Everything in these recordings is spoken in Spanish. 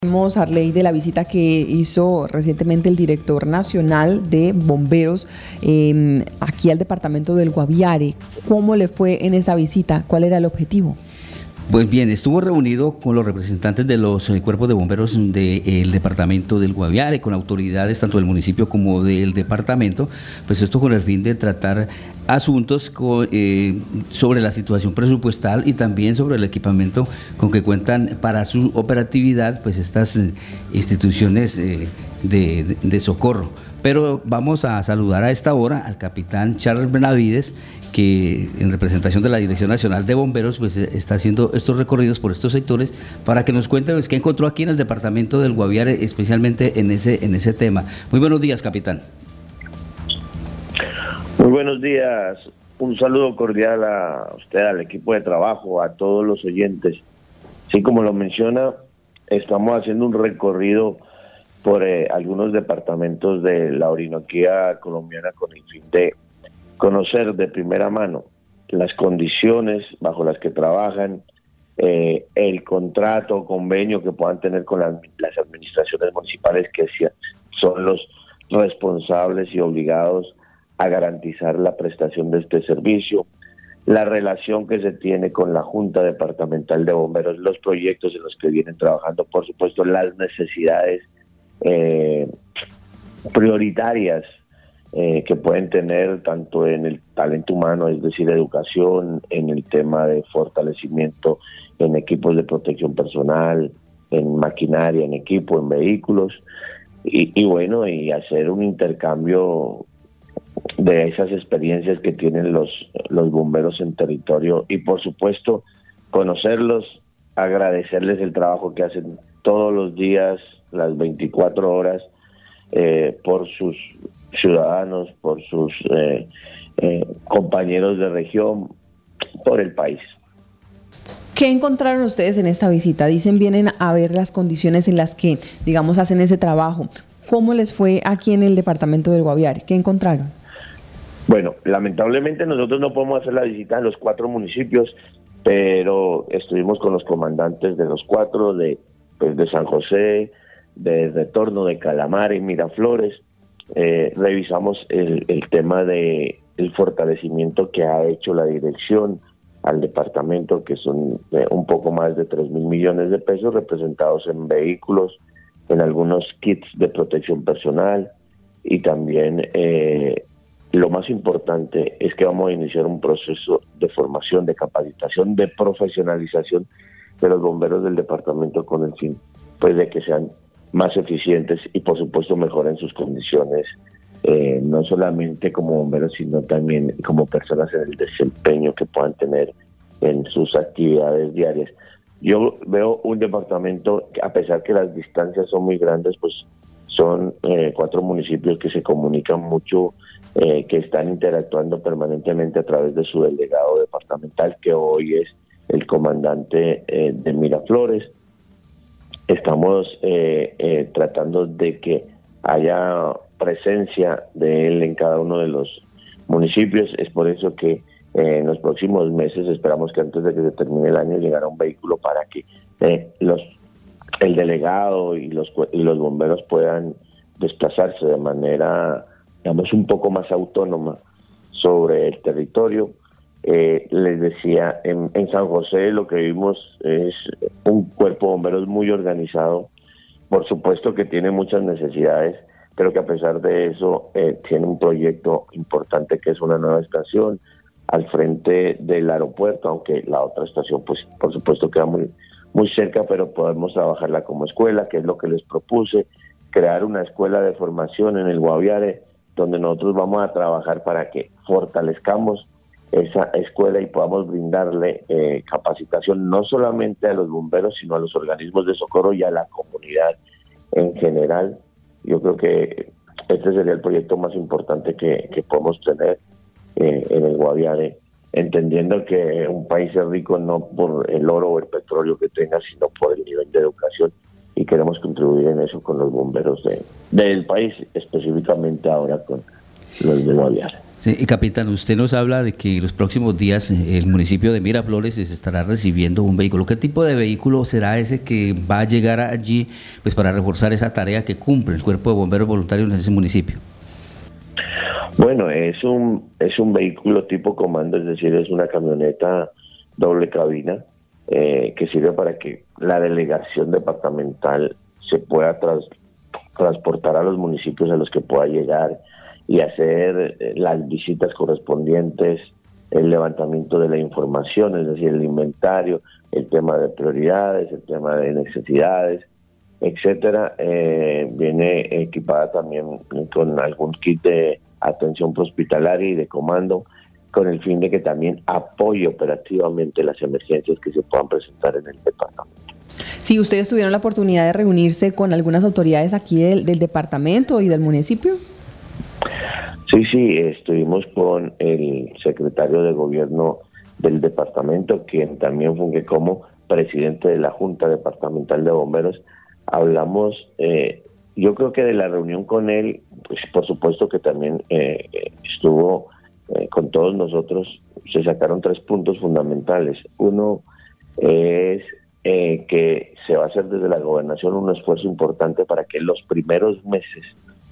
Arley, de la visita que hizo recientemente el director nacional de bomberos aquí al departamento del Guaviare. ¿Cómo le fue en esa visita? ¿Cuál era el objetivo? Pues bien, estuvo reunido con los representantes de los cuerpos de bomberos del departamento del Guaviare, con autoridades tanto del municipio como del departamento, pues esto con el fin de tratar asuntos sobre la situación presupuestal y también sobre el equipamiento con que cuentan para su operatividad pues estas instituciones de socorro. Pero vamos a saludar a esta hora al capitán Charles Benavides, que en representación de la Dirección Nacional de Bomberos pues está haciendo estos recorridos por estos sectores para que nos cuente pues, qué encontró aquí en el departamento del Guaviare, especialmente en ese tema. Muy buenos días, capitán. Muy buenos días, un saludo cordial a usted, al equipo de trabajo, a todos los oyentes. Sí, como lo menciona, estamos haciendo un recorrido por algunos departamentos de la Orinoquía colombiana con el fin de conocer de primera mano las condiciones bajo las que trabajan, el contrato o convenio que puedan tener con las administraciones municipales, que son los responsables y obligados a garantizar la prestación de este servicio, la relación que se tiene con la Junta Departamental de Bomberos, los proyectos en los que vienen trabajando, por supuesto, las necesidades prioritarias que pueden tener tanto en el talento humano, es decir, educación, en el tema de fortalecimiento en equipos de protección personal, en maquinaria, en equipo, en vehículos, y bueno, y hacer un intercambio de esas experiencias que tienen los bomberos en territorio y por supuesto conocerlos, agradecerles el trabajo que hacen todos los días, las 24 horas, por sus ciudadanos, por sus compañeros de región, por el país. ¿Qué encontraron ustedes en esta visita? Dicen vienen a ver las condiciones en las que, digamos, hacen ese trabajo. ¿Cómo les fue aquí en el departamento del Guaviare? ¿Qué encontraron? Bueno, lamentablemente nosotros no podemos hacer la visita en los 4 municipios, pero estuvimos con los comandantes de los 4, de San José, de Retorno, de Calamar y Miraflores. Revisamos el tema de el fortalecimiento que ha hecho la dirección al departamento, que son un poco más de 3.000 millones de pesos representados en vehículos, en algunos kits de protección personal y también lo más importante es que vamos a iniciar un proceso de formación, de capacitación, de profesionalización de los bomberos del departamento con el fin pues de que sean más eficientes y por supuesto mejoren sus condiciones, no solamente como bomberos, sino también como personas en el desempeño que puedan tener en sus actividades diarias. Yo veo un departamento, a pesar que las distancias son muy grandes, pues son 4 municipios que se comunican mucho, que están interactuando permanentemente a través de su delegado departamental, que hoy es el comandante de Miraflores. Estamos tratando de que haya presencia de él en cada uno de los municipios. Es por eso que en los próximos meses esperamos que antes de que se termine el año llegara un vehículo para que el delegado y los bomberos puedan desplazarse de manera, digamos, un poco más autónoma sobre el territorio. Les decía, en San José lo que vimos es un cuerpo de bomberos muy organizado, por supuesto que tiene muchas necesidades, pero que a pesar de eso tiene un proyecto importante que es una nueva estación al frente del aeropuerto, aunque la otra estación pues por supuesto queda muy cerca, pero podemos trabajarla como escuela, que es lo que les propuse, crear una escuela de formación en el Guaviare, donde nosotros vamos a trabajar para que fortalezcamos esa escuela y podamos brindarle capacitación no solamente a los bomberos, sino a los organismos de socorro y a la comunidad en general. Yo creo que este sería el proyecto más importante que podemos tener en el Guaviare, entendiendo que un país es rico no por el oro o el petróleo que tenga, sino por el nivel de educación, y queremos contribuir en eso con los bomberos del país, específicamente ahora con los de Guaviare. Sí, y capitán, usted nos habla de que los próximos días el municipio de Miraflores se estará recibiendo un vehículo. ¿Qué tipo de vehículo será ese que va a llegar allí pues para reforzar esa tarea que cumple el Cuerpo de Bomberos Voluntarios en ese municipio? Bueno, es un vehículo tipo comando, es decir, es una camioneta doble cabina que sirve para que la delegación departamental se pueda transportar a los municipios a los que pueda llegar y hacer las visitas correspondientes, el levantamiento de la información, es decir, el inventario, el tema de prioridades, el tema de necesidades, etcétera. Viene equipada también con algún kit de atención prehospitalaria y de comando, con el fin de que también apoye operativamente las emergencias que se puedan presentar en el departamento. Si ustedes tuvieron la oportunidad de reunirse con algunas autoridades aquí del departamento y del municipio. Sí, estuvimos con el secretario de gobierno del departamento, quien también funge como presidente de la Junta Departamental de Bomberos. Hablamos, yo creo que de la reunión con él, pues por supuesto que también estuvo con todos nosotros. Se sacaron 3 puntos fundamentales. Uno es que se va a hacer desde la gobernación un esfuerzo importante para que los primeros meses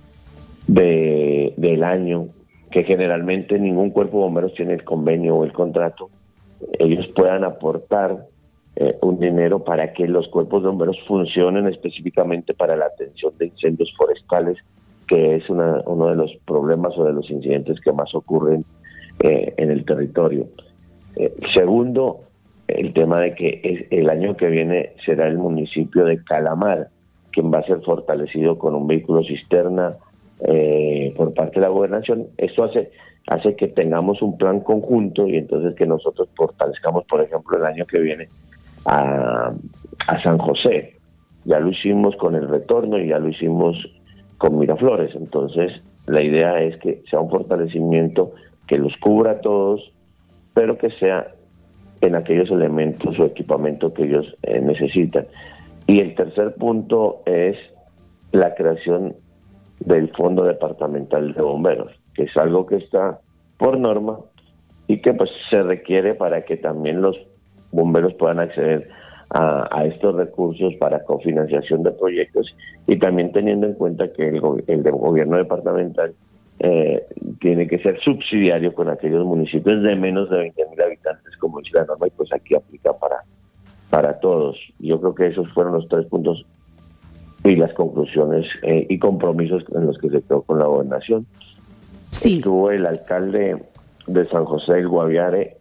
del año, que generalmente ningún cuerpo de bomberos tiene el convenio o el contrato, ellos puedan aportar un dinero para que los cuerpos de bomberos funcionen específicamente para la atención de incendios forestales, que es uno de los problemas o de los incidentes que más ocurren en el territorio. Segundo, el tema de que el año que viene será el municipio de Calamar quien va a ser fortalecido con un vehículo cisterna por parte de la gobernación. Esto hace que tengamos un plan conjunto y entonces que nosotros fortalezcamos, por ejemplo, el año que viene a San José. Ya lo hicimos con el retorno y ya lo hicimos con Miraflores. Entonces, la idea es que sea un fortalecimiento que los cubra a todos, pero que sea en aquellos elementos o equipamiento que ellos necesitan. Y el tercer punto es la creación del Fondo Departamental de Bomberos, que es algo que está por norma y que pues se requiere para que también los bomberos puedan acceder a estos recursos para cofinanciación de proyectos, y también teniendo en cuenta que el gobierno departamental tiene que ser subsidiario con aquellos municipios de menos de 20,000 habitantes, como dice la norma, y pues aquí aplica para todos. Yo creo que esos fueron los 3 puntos y las conclusiones y compromisos en los que se quedó con la gobernación. Sí. Estuvo el alcalde de San José del Guaviare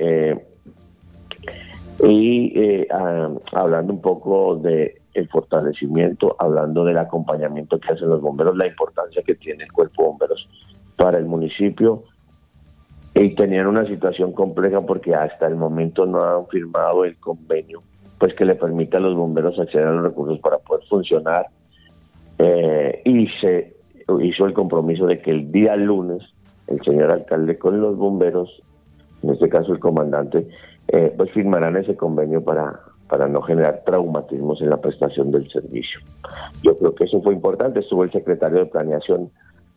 hablando un poco de el fortalecimiento, hablando del acompañamiento que hacen los bomberos, la importancia que tiene el cuerpo de bomberos para el municipio, y tenían una situación compleja porque hasta el momento no han firmado el convenio pues que le permita a los bomberos acceder a los recursos para poder funcionar, y se hizo el compromiso de que el día lunes el señor alcalde con los bomberos, en este caso el comandante, pues firmarán ese convenio para no generar traumatismos en la prestación del servicio. Yo creo que eso fue importante. Estuvo el secretario de Planeación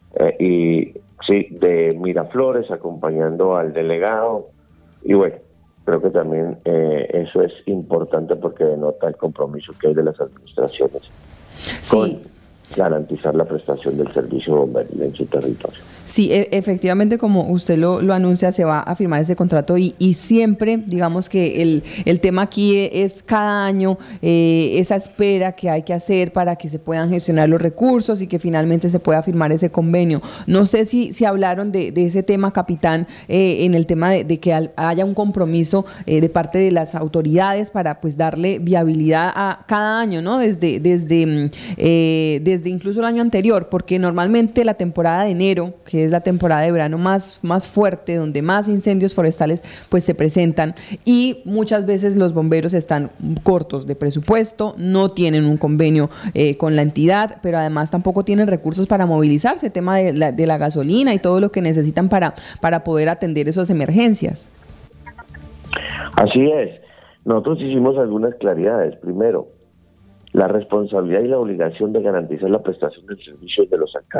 de Miraflores acompañando al delegado, y bueno, creo que también eso es importante porque denota el compromiso que hay de las administraciones con garantizar la prestación del servicio bomberil en su territorio. Sí, efectivamente, como usted lo anuncia, se va a firmar ese contrato y siempre, digamos que el tema aquí es cada año esa espera que hay que hacer para que se puedan gestionar los recursos y que finalmente se pueda firmar ese convenio. No sé si hablaron de ese tema, capitán, en el tema de que haya un compromiso de parte de las autoridades para pues darle viabilidad a cada año, ¿no? Desde incluso el año anterior, porque normalmente la temporada de enero, que es la temporada de verano más fuerte, donde más incendios forestales pues se presentan, y muchas veces los bomberos están cortos de presupuesto, no tienen un convenio con la entidad, pero además tampoco tienen recursos para movilizarse, tema de la gasolina y todo lo que necesitan para poder atender esas emergencias. Así es. Nosotros hicimos algunas claridades. Primero, la responsabilidad y la obligación de garantizar la prestación del servicio de los alcaldes.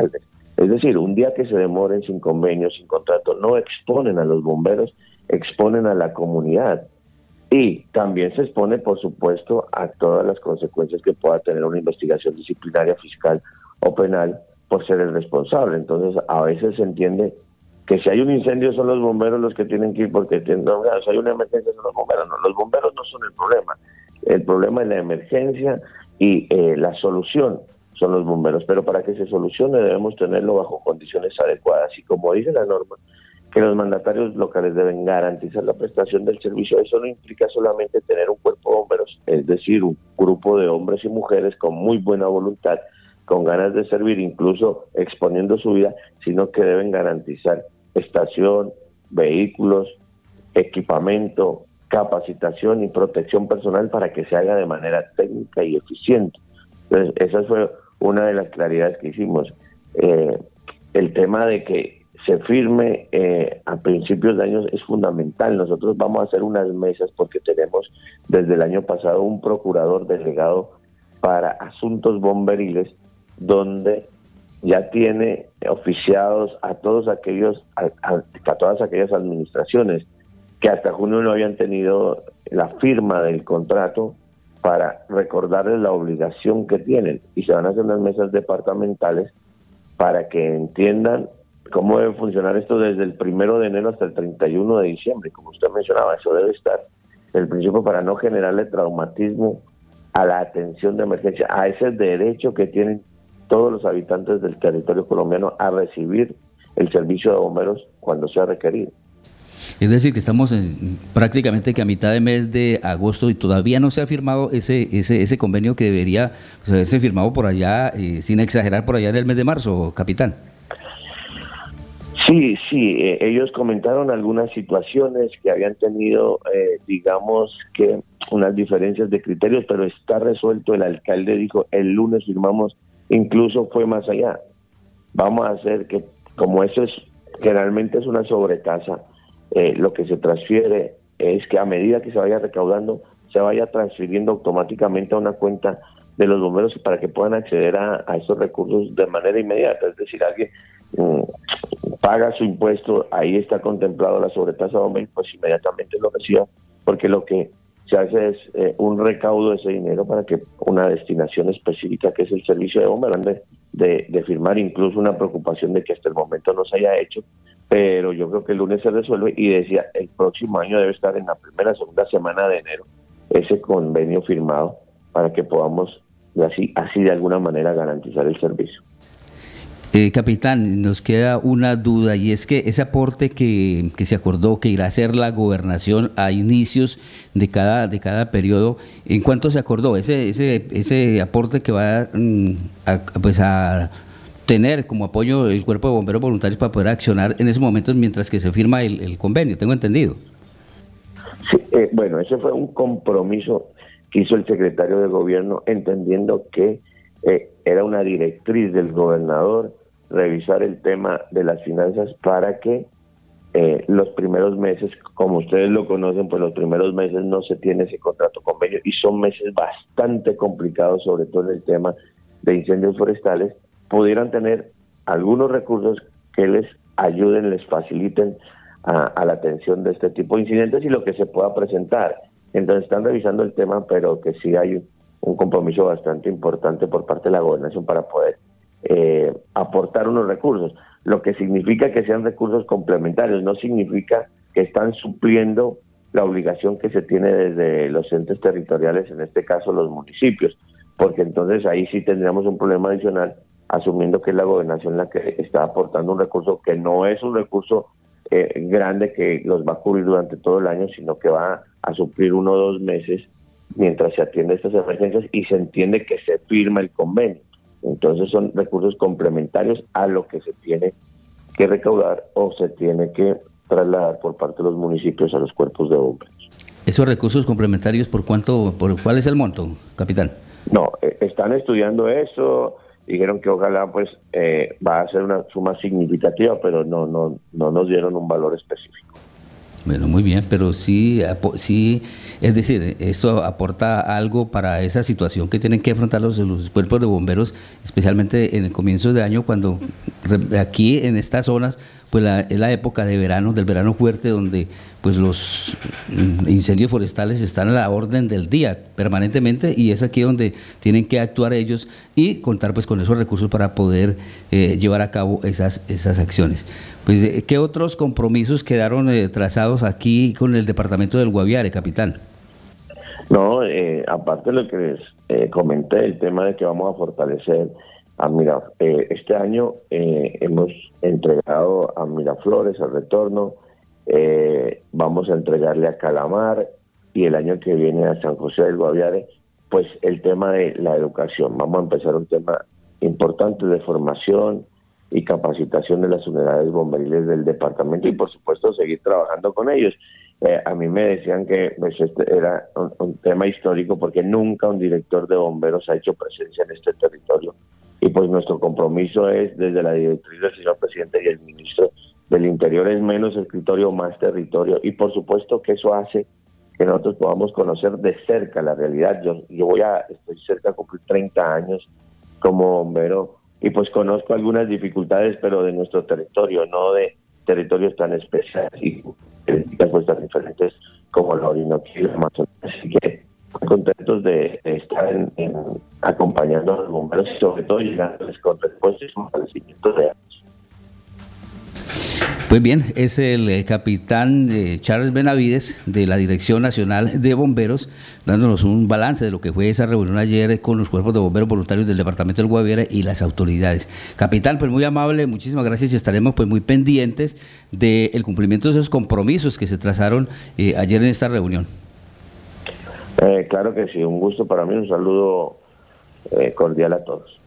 Es decir, un día que se demoren sin convenio, sin contrato, no exponen a los bomberos, exponen a la comunidad. Y también se expone, por supuesto, a todas las consecuencias que pueda tener una investigación disciplinaria, fiscal o penal por ser el responsable. Entonces, a veces se entiende que si hay un incendio son los bomberos los que tienen que ir porque si hay una emergencia son los bomberos. No, los bomberos no son el problema. El problema es la emergencia y la solución son los bomberos. Pero para que se solucione debemos tenerlo bajo condiciones adecuadas. Y como dice la norma, que los mandatarios locales deben garantizar la prestación del servicio. Eso no implica solamente tener un cuerpo de bomberos, es decir, un grupo de hombres y mujeres con muy buena voluntad, con ganas de servir, incluso exponiendo su vida, sino que deben garantizar estación, vehículos, equipamiento, capacitación y protección personal para que se haga de manera técnica y eficiente. Entonces, esa fue una de las claridades que hicimos. El tema de que se firme a principios de año es fundamental. Nosotros vamos a hacer unas mesas porque tenemos desde el año pasado un procurador delegado para asuntos bomberiles donde ya tiene oficiados a todos aquellos a todas aquellas administraciones que hasta junio no habían tenido la firma del contrato para recordarles la obligación que tienen, y se van a hacer unas mesas departamentales para que entiendan cómo debe funcionar esto desde el 1 de enero hasta el 31 de diciembre. Como usted mencionaba, eso debe estar el principio para no generarle traumatismo a la atención de emergencia, a ese derecho que tienen todos los habitantes del territorio colombiano a recibir el servicio de bomberos cuando sea requerido. Es decir, que estamos prácticamente que a mitad de mes de agosto y todavía no se ha firmado ese convenio que debería haberse firmado por allá, sin exagerar, por allá en el mes de marzo, capitán. Sí, ellos comentaron algunas situaciones que habían tenido, digamos que unas diferencias de criterios, pero está resuelto. El alcalde dijo, el lunes firmamos, incluso fue más allá. Vamos a hacer que, como eso es generalmente es una sobretasa, lo que se transfiere es que a medida que se vaya recaudando, se vaya transfiriendo automáticamente a una cuenta de los bomberos para que puedan acceder a esos recursos de manera inmediata. Es decir, alguien paga su impuesto, ahí está contemplado la sobretasa de bomberos, pues inmediatamente lo reciba, porque lo que se hace es un recaudo de ese dinero para que una destinación específica, que es el servicio de bomberos, de firmar. Incluso una preocupación de que hasta el momento no se haya hecho, pero yo creo que el lunes se resuelve, y decía, el próximo año debe estar en la primera, segunda semana de enero ese convenio firmado para que podamos así de alguna manera garantizar el servicio. Capitán, nos queda una duda, y es que ese aporte que se acordó que irá a hacer la gobernación a inicios de cada periodo, ¿en cuánto se acordó ese aporte que va a tener como apoyo el Cuerpo de Bomberos Voluntarios para poder accionar en esos momentos mientras que se firma el convenio? Tengo entendido. Sí, bueno, ese fue un compromiso que hizo el secretario de Gobierno, entendiendo que era una directriz del gobernador revisar el tema de las finanzas para que los primeros meses, como ustedes lo conocen, pues los primeros meses no se tiene ese contrato convenio y son meses bastante complicados, sobre todo en el tema de incendios forestales, pudieran tener algunos recursos que les ayuden, les faciliten a la atención de este tipo de incidentes y lo que se pueda presentar. Entonces están revisando el tema, pero que sí hay un compromiso bastante importante por parte de la gobernación para poder aportar unos recursos, lo que significa que sean recursos complementarios, no significa que están supliendo la obligación que se tiene desde los entes territoriales, en este caso los municipios, porque entonces ahí sí tendríamos un problema adicional, asumiendo que es la gobernación la que está aportando un recurso que no es un recurso grande que los va a cubrir durante todo el año, sino que va a suplir 1 o 2 meses mientras se atiende estas emergencias y se entiende que se firma el convenio. Entonces son recursos complementarios a lo que se tiene que recaudar o se tiene que trasladar por parte de los municipios a los cuerpos de bomberos. ¿Esos recursos complementarios por cuál es el monto, capitán? No, están estudiando eso, dijeron que ojalá pues va a ser una suma significativa, pero no nos dieron un valor específico. Bueno, muy bien, pero sí, sí, es decir, esto aporta algo para esa situación que tienen que afrontar los cuerpos de bomberos, especialmente en el comienzo de año, cuando aquí en estas zonas, pues es la época de verano, del verano fuerte, donde pues los incendios forestales están a la orden del día permanentemente, y es aquí donde tienen que actuar ellos y contar pues con esos recursos para poder llevar a cabo esas acciones. Pues, ¿qué otros compromisos quedaron trazados aquí con el departamento del Guaviare, capitán? No, aparte de lo que les comenté, el tema de que vamos a fortalecer a este año hemos entregado a Miraflores al retorno, vamos a entregarle a Calamar, y el año que viene a San José del Guaviare, pues el tema de la educación. Vamos a empezar un tema importante de formación y capacitación de las unidades bomberiles del departamento, y por supuesto seguir trabajando con ellos. A mí me decían que pues este era un tema histórico, porque nunca un director de bomberos ha hecho presencia en este territorio, y pues nuestro compromiso es, desde la directriz del señor presidente y el ministro del Interior, es menos escritorio, más territorio, y por supuesto que eso hace que nosotros podamos conocer de cerca la realidad. Yo estoy cerca de cumplir 30 años como bombero, y pues conozco algunas dificultades, pero de nuestro territorio, no de territorios tan especiales y pues tan diferentes como la Orinoquía y la Amazonas. Así que contentos de estar acompañando a los bomberos, y sobre todo llegándoles con respuestas y fortalecimientos reales. Pues bien, es el capitán Charles Benavides, de la Dirección Nacional de Bomberos, dándonos un balance de lo que fue esa reunión ayer con los cuerpos de bomberos voluntarios del departamento del Guaviare y las autoridades. Capitán, pues muy amable, muchísimas gracias, y estaremos pues muy pendientes del cumplimiento de esos compromisos que se trazaron ayer en esta reunión. Claro que sí, un gusto para mí, un saludo cordial a todos.